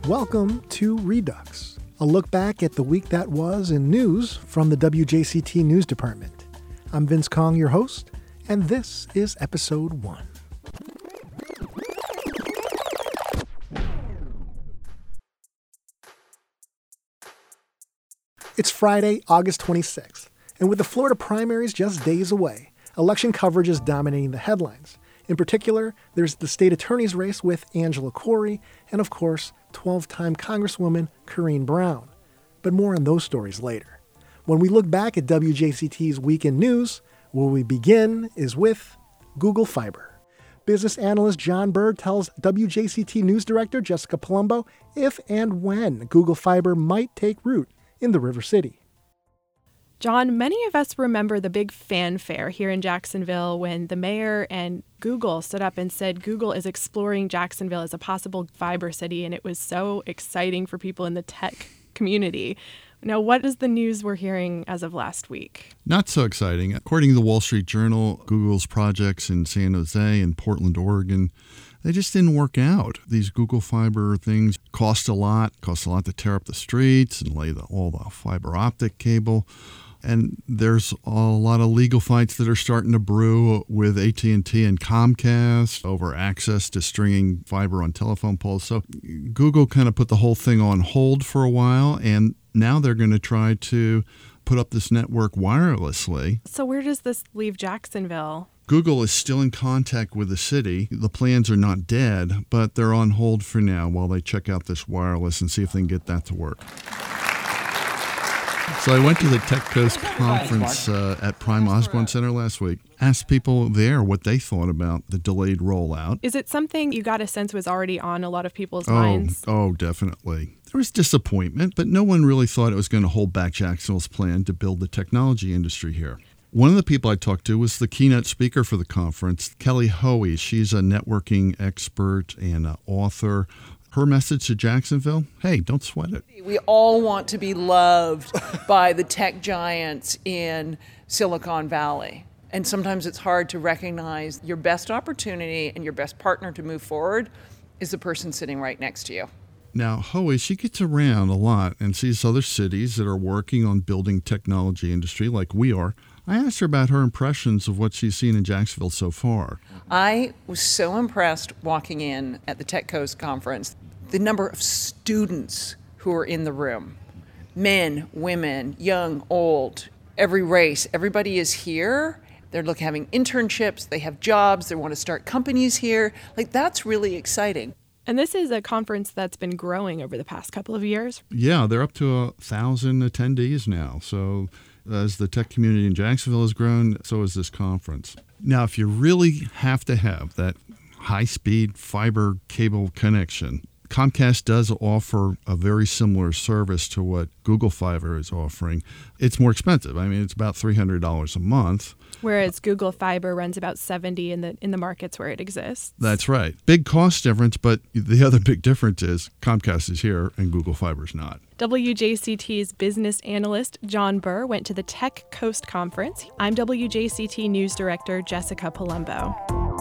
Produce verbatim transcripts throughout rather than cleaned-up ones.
Welcome to Redux, a look back at the week that was in news from the W J C T News Department. I'm Vince Kong, your host, and this is episode one. It's Friday, August twenty-sixth, and with the Florida primaries just days away, election coverage is dominating the headlines. In particular, there's the state attorney's race with Angela Corey, and of course, twelve-time Congresswoman Corrine Brown. But more on those stories later. When we look back at W J C T's Week in News, where we begin is with Google Fiber. Business analyst John Bird tells W J C T News Director Jessica Palumbo if and when Google Fiber might take root in the River City. John, many of us remember the big fanfare here in Jacksonville when the mayor and Google stood up and said Google is exploring Jacksonville as a possible fiber city, and it was so exciting for people in the tech community. Now, what is the news we're hearing as of last week? Not so exciting. According to the Wall Street Journal, Google's projects in San Jose and Portland, Oregon, they just didn't work out. These Google Fiber things cost a lot, cost a lot to tear up the streets and lay the, all the fiber optic cable. And there's a lot of legal fights that are starting to brew with A T and T and Comcast over access to stringing fiber on telephone poles. So Google kind of put the whole thing on hold for a while, and now they're going to try to put up this network wirelessly. So where does this leave Jacksonville? Google is still in contact with the city. The plans are not dead, but they're on hold for now while they check out this wireless and see if they can get that to work. So I went to the Tech Coast conference uh, at Prime Osborne Center last week. Asked people there what they thought about the delayed rollout. Is it something you got a sense was already on a lot of people's oh, minds? Oh, definitely. There was disappointment, but no one really thought it was going to hold back Jacksonville's plan to build the technology industry here. One of the people I talked to was the keynote speaker for the conference, Kelly Hoey. She's a networking expert and an author. Her message to Jacksonville, hey, don't sweat it. We all want to be loved by the tech giants in Silicon Valley. And sometimes it's hard to recognize your best opportunity and your best partner to move forward is the person sitting right next to you. Now, Hoey, she gets around a lot and sees other cities that are working on building technology industry like we are. I asked her about her impressions of what she's seen in Jacksonville so far. I was so impressed walking in at the Tech Coast conference, the number of students who are in the room. Men, women, young, old, every race, everybody is here. They're look, having internships, they have jobs, they want to start companies here. Like, that's really exciting. And this is a conference that's been growing over the past couple of years. Yeah, they're up to a thousand attendees now. So as the tech community in Jacksonville has grown, so has this conference. Now, if you really have to have that high-speed fiber cable connection, Comcast does offer a very similar service to what Google Fiber is offering. It's more expensive. I mean, it's about three hundred dollars a month. Whereas Google Fiber runs about seventy dollars in the in the markets where it exists. That's right. Big cost difference, but the other big difference is Comcast is here and Google Fiber is not. W J C T's business analyst John Burr went to the Tech Coast conference. I'm W J C T News Director Jessica Palumbo.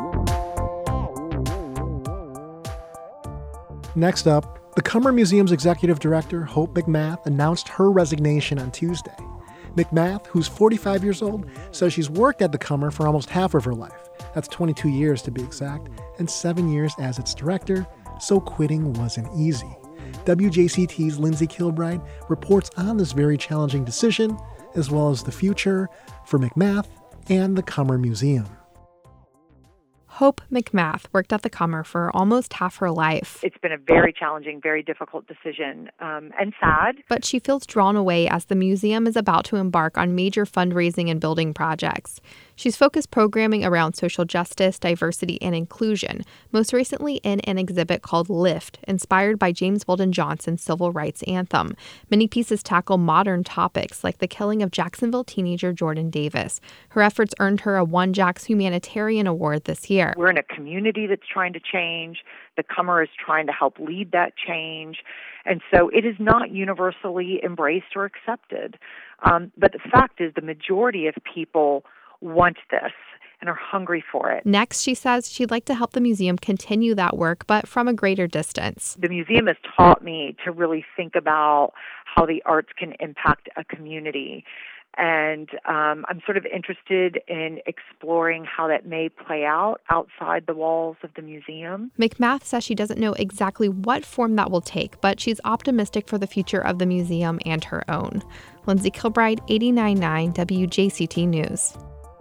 Next up, the Cummer Museum's executive director, Hope McMath, announced her resignation on Tuesday. McMath, who's forty-five years old, says she's worked at the Cummer for almost half of her life. That's twenty-two years to be exact, and seven years as its director, so quitting wasn't easy. W J C T's Lindsay Kilbride reports on this very challenging decision, as well as the future for McMath and the Cummer Museum. Hope McMath worked at the Cummer for almost half her life. It's been a very challenging, very difficult decision, um, and sad. But she feels drawn away as the museum is about to embark on major fundraising and building projects. She's focused programming around social justice, diversity, and inclusion, most recently in an exhibit called Lift, inspired by James Weldon Johnson's civil rights anthem. Many pieces tackle modern topics like the killing of Jacksonville teenager Jordan Davis. Her efforts earned her a One Jax Humanitarian Award this year. We're in a community that's trying to change. The Cummer is trying to help lead that change. And so it is not universally embraced or accepted. Um, but the fact is the majority of people want this. and are hungry for it. Next, she says she'd like to help the museum continue that work, but from a greater distance. The museum has taught me to really think about how the arts can impact a community. And um, I'm sort of interested in exploring how that may play out outside the walls of the museum. McMath says she doesn't know exactly what form that will take, but she's optimistic for the future of the museum and her own. Lindsay Kilbride, eighty-nine point nine W J C T News.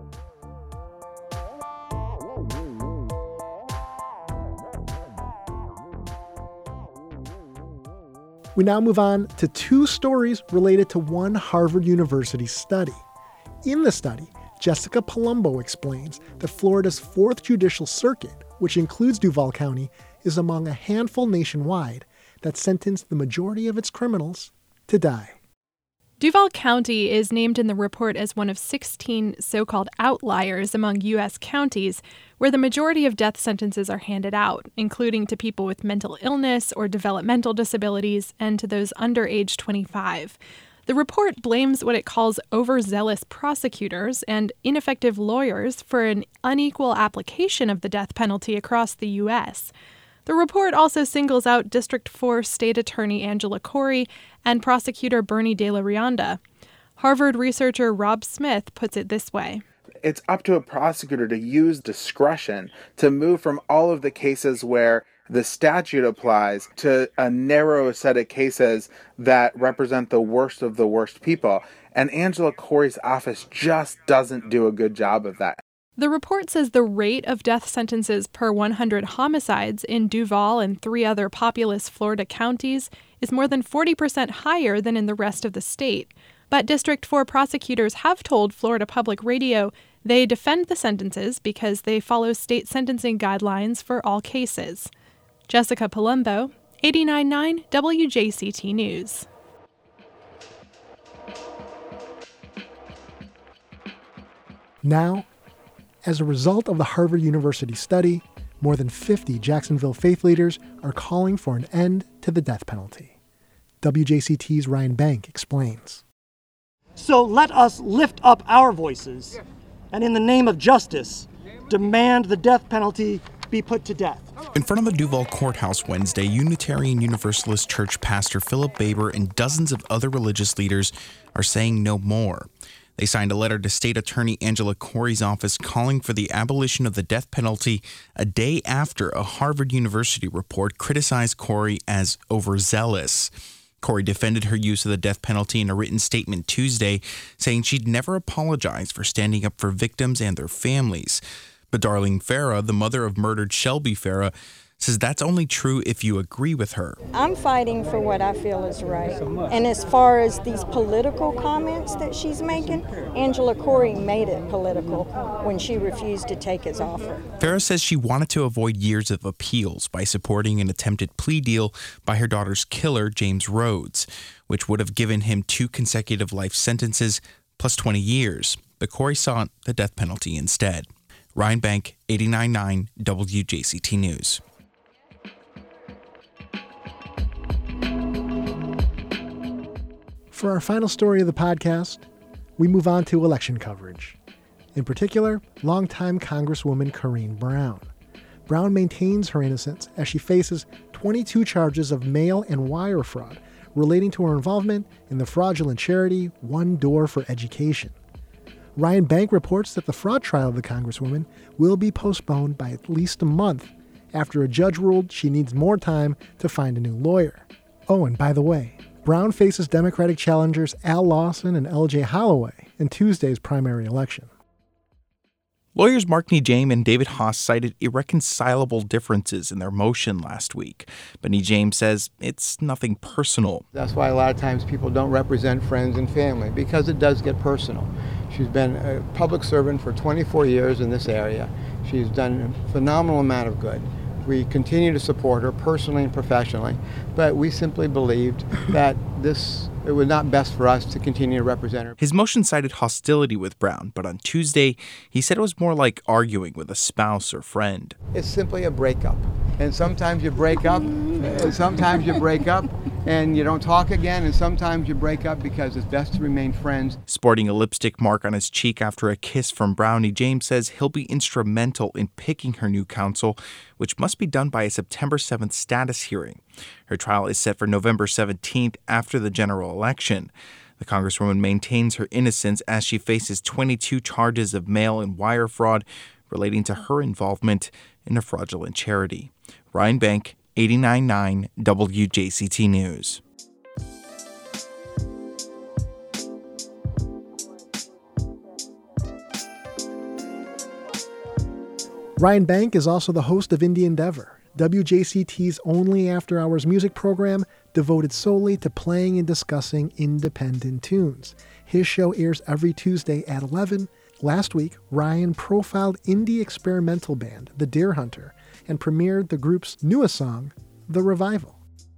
We now move on to two stories related to one Harvard University study. In the study, Jessica Palumbo explains that Florida's fourth Judicial Circuit, which includes Duval County, is among a handful nationwide that sentenced the majority of its criminals to die. Duval County is named in the report as one of sixteen so-called outliers among U S counties where the majority of death sentences are handed out, including to people with mental illness or developmental disabilities and to those under age twenty-five. The report blames what it calls overzealous prosecutors and ineffective lawyers for an unequal application of the death penalty across the U S. The report also singles out District four State Attorney Angela Corey and Prosecutor Bernie De La Rionda. Harvard researcher Rob Smith puts it this way. It's up to a prosecutor to use discretion to move from all of the cases where the statute applies to a narrow set of cases that represent the worst of the worst people. And Angela Corey's office just doesn't do a good job of that. The report says the rate of death sentences per one hundred homicides in Duval and three other populous Florida counties is more than forty percent higher than in the rest of the state. But District four prosecutors have told Florida Public Radio they defend the sentences because they follow state sentencing guidelines for all cases. Jessica Palumbo, eighty-nine point nine W J C T News. Now, as a result of the Harvard University study, more than fifty Jacksonville faith leaders are calling for an end to the death penalty. W J C T's Ryan Bank explains. So let us lift up our voices and in the name of justice, demand the death penalty be put to death. In front of the Duval Courthouse Wednesday, Unitarian Universalist Church pastor Philip Baber and dozens of other religious leaders are saying no more. They signed a letter to State Attorney Angela Corey's office calling for the abolition of the death penalty a day after a Harvard University report criticized Corey as overzealous. Corey defended her use of the death penalty in a written statement Tuesday, saying she'd never apologize for standing up for victims and their families. But Darlene Farah, the mother of murdered Shelby Farah, says that's only true if you agree with her. I'm fighting for what I feel is right. And as far as these political comments that she's making, Angela Corey made it political when she refused to take his offer. Farah says she wanted to avoid years of appeals by supporting an attempted plea deal by her daughter's killer, James Rhodes, which would have given him two consecutive life sentences plus twenty years. But Corey sought the death penalty instead. Ryan Bank, eighty-nine point nine W J C T News. For our final story of the podcast, we move on to election coverage. In particular, longtime Congresswoman Corrine Brown. Brown maintains her innocence as she faces twenty-two charges of mail and wire fraud relating to her involvement in the fraudulent charity One Door for Education. Ryan Bank reports that the fraud trial of the Congresswoman will be postponed by at least a month after a judge ruled she needs more time to find a new lawyer. Oh, and by the way, Brown faces Democratic challengers Al Lawson and L J Holloway in Tuesday's primary election. Lawyers Mark Nejame and David Haas cited irreconcilable differences in their motion last week. But Nejame says it's nothing personal. That's why a lot of times people don't represent friends and family, because it does get personal. She's been a public servant for twenty-four years in this area. She's done a phenomenal amount of good. We continue to support her personally and professionally, but we simply believed that this it was not best for us to continue to represent her. His motion cited hostility with Brown, but on Tuesday, he said it was more like arguing with a spouse or friend. It's simply a breakup. And sometimes you break up, and sometimes you break up, and you don't talk again, and sometimes you break up because it's best to remain friends. Sporting a lipstick mark on his cheek after a kiss from Brownie, James says he'll be instrumental in picking her new counsel, which must be done by a September seventh status hearing. Her trial is set for November seventeenth after the general election. The Congresswoman maintains her innocence as she faces twenty-two charges of mail and wire fraud relating to her involvement in a fraudulent charity. Ryan Bank, eighty-nine point nine W J C T News. Ryan Bank is also the host of Indie Endeavor, W J C T's only after-hours music program devoted solely to playing and discussing independent tunes. His show airs every Tuesday at eleven. Last week, Ryan profiled indie experimental band The Deer Hunter and premiered the group's newest song, The Revival.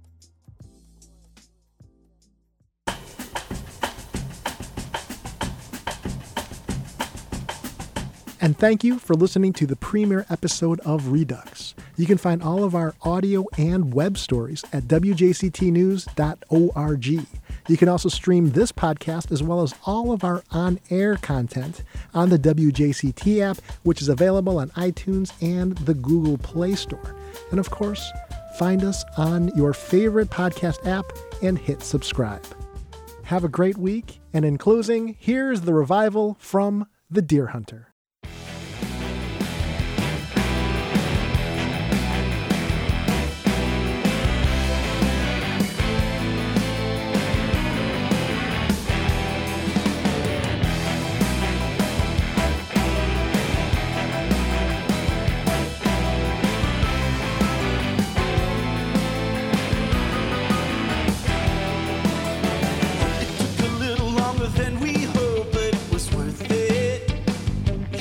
And thank you for listening to the premiere episode of Redux. You can find all of our audio and web stories at w j c t news dot org. You can also stream this podcast as well as all of our on-air content on the W J C T app, which is available on iTunes and the Google Play Store. And of course, find us on your favorite podcast app and hit subscribe. Have a great week, and in closing, here's The Revival from The Deer Hunter. Than we hoped, but it was worth it.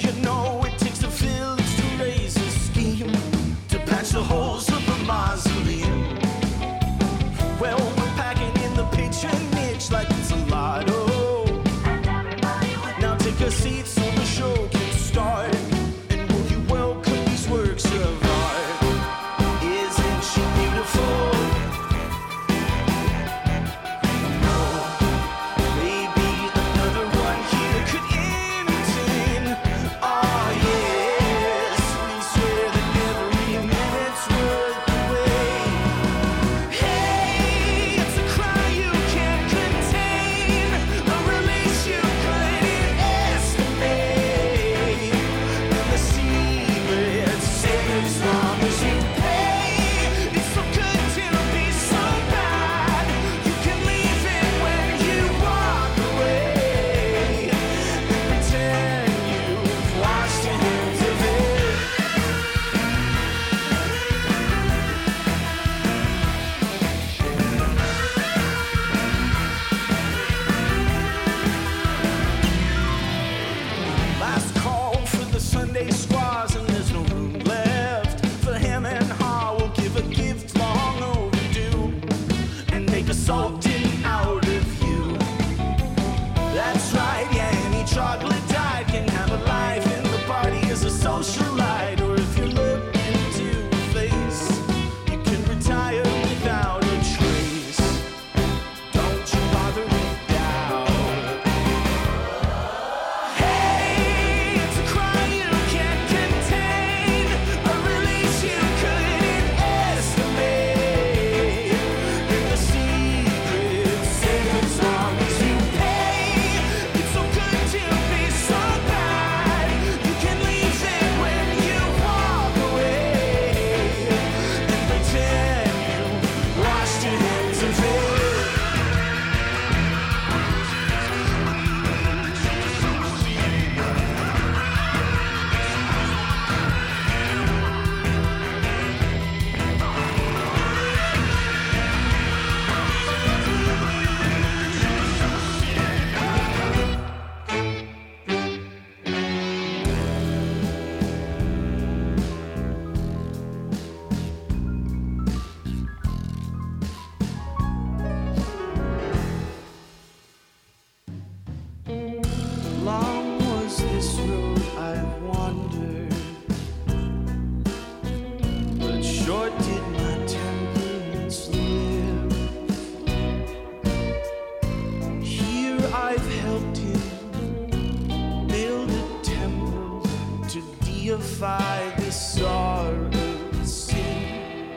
deify the sorrow sea.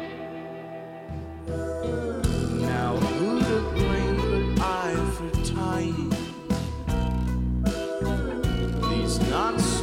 Now who to blame but I for tying these knots